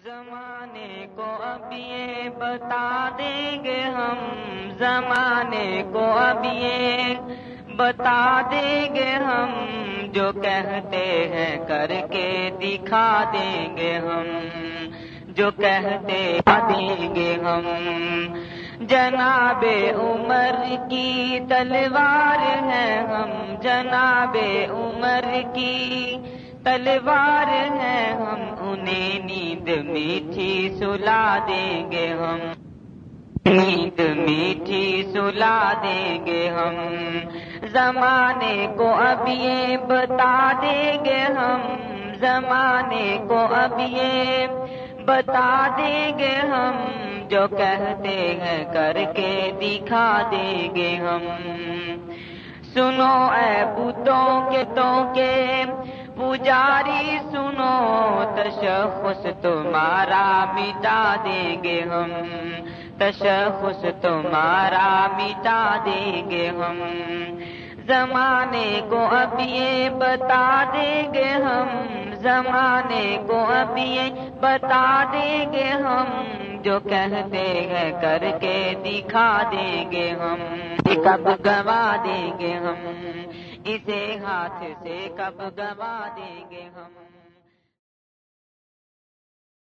زمانے کو اب یہ بتا دیں گے ہم، زمانے کو اب یہ بتا دیں گے ہم، جو کہتے ہیں کر کے دکھا دیں گے ہم، جو کہتے دیں گے ہم۔ جناب عمر کی تلوار ہے ہم، جناب عمر کی تلوار ہے ہم، انہیں نیند میٹھی سلا دیں گے ہم، نیند میٹھی سلا دیں گے ہم۔ زمانے کو اب یہ بتا دیں گے ہم، زمانے کو اب یہ بتا دیں گے ہم، جو کہتے ہیں کر کے دکھا دیں گے ہم۔ سنو اے بتوں کے پجاری سنو، تشخص تمہارا مٹا دیں گے ہم، تشخص تمہارا مٹا دیں گے ہم۔ زمانے کو اب یہ بتا دیں گے ہم، زمانے کو اب یہ بتا دیں گے ہم، جو کہتے ہیں کر کے دکھا دیں گے ہم۔ کب گوا دیں گے ہم، اسے ہاتھ سے کب گوا دیں گے ہم۔